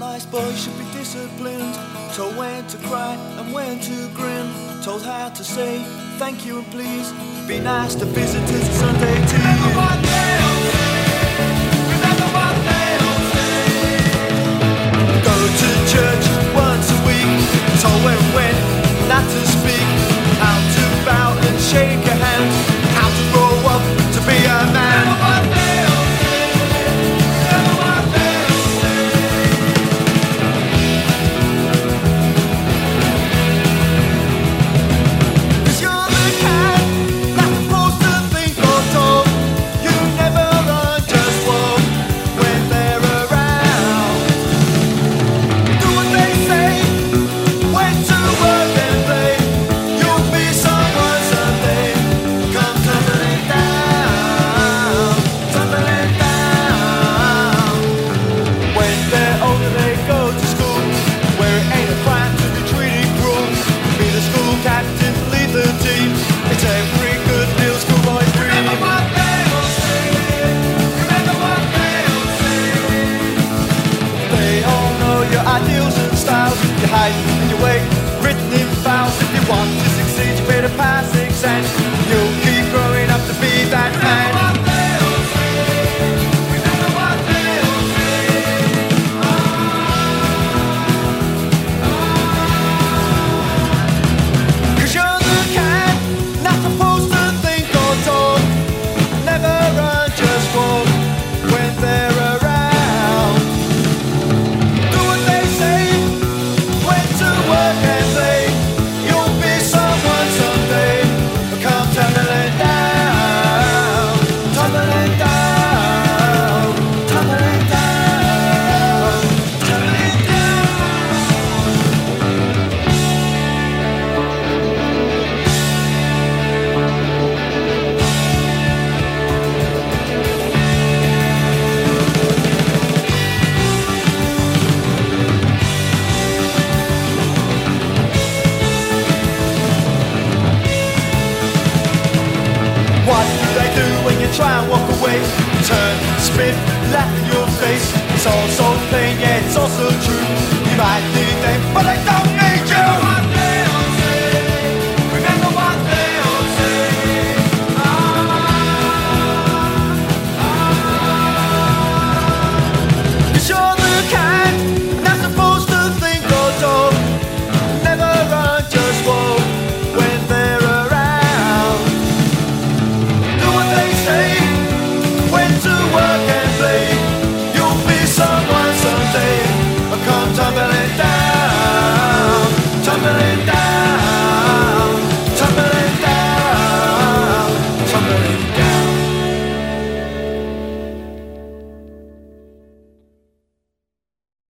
wise boy should be disciplined, told when to cry and when to grin, told how to say thank you and please, be nice to visitors at Sunday tea. Remember what they'll say, remember what they'll say. Go to church once a week, told when not to speak, how to bow and shake a hand, how to grow up to be a man. Remember what they'll say, remember what they'll say. Cause you're the kind that's supposed to think or talk. You never run, just walk when they're around. Do what they say, when to work and play. You'll be someone someday. Come tumbling down, tumbling down. When they're older they go to school, where it ain't a crime to be treated cruel. Be the school captain, lead the team. It's every good little schoolboy's dream. Remember what they'll say, remember what they'll say. They all know your ideals and styles, your height and your weight, written in files. If you want to succeed, you better pass exams. You'll keep growing up to be that man. Remember what they'll say, remember what they'll say. Cause you're the kind not supposed to think or talk. Never run, just walk when they're around. Do what they say, when to work and play. You'll be someone someday. Come tumbling down, tumbling down, tumbling down, tumbling down. What do they do when you try and walk away? Turn, spit, laugh in your face. It's all so